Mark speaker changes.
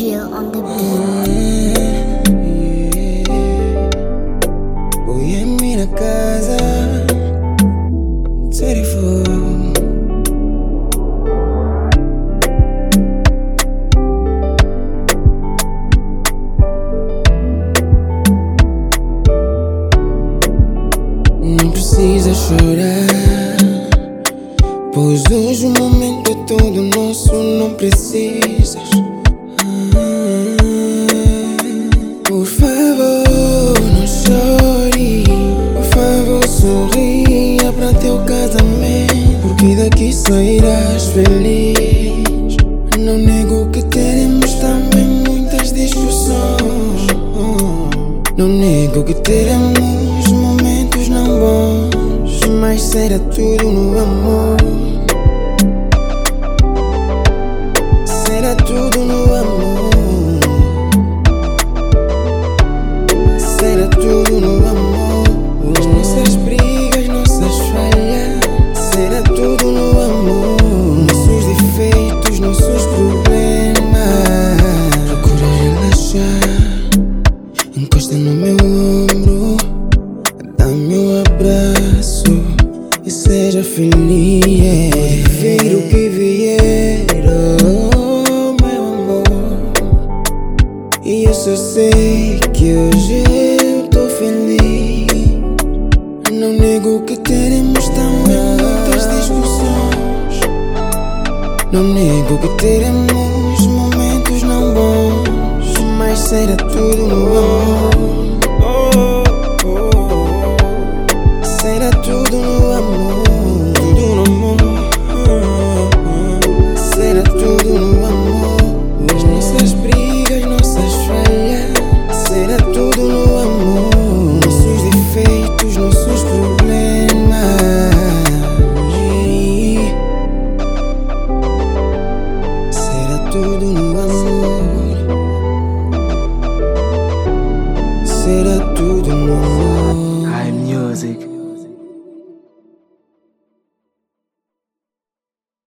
Speaker 1: Jill on the beat.
Speaker 2: Voy en mi casa, não precisa chorar, pois hoje o momento é todo nosso. Não precisas. Por favor, não chore. Por favor, sorria para teu casamento, porque daqui sairás feliz. Não nego que teremos também muitas discussões. Não nego que teremos momentos não bons, mas será tudo no amor. Será tudo no amor. Será tudo no amor. As nossas brigas, nossas falhas, será tudo no amor. Nossos defeitos, nossos problemas. Procura relaxar, encosta no meu ombro, dá-me um abraço e seja feliz. Pode vir o que vier, oh meu amor, e eu só sei que hoje eu tô feliz. Não nego que teremos também muitas discussões. Não nego que teremos momentos não bons, mas será tudo no amor. Será tudo no amor. Tudo no amor. Será tudo no amor. As nossas brigas, nossas falhas, será tudo no amor. Nossos defeitos, nossos problemas, será tudo no amor. Será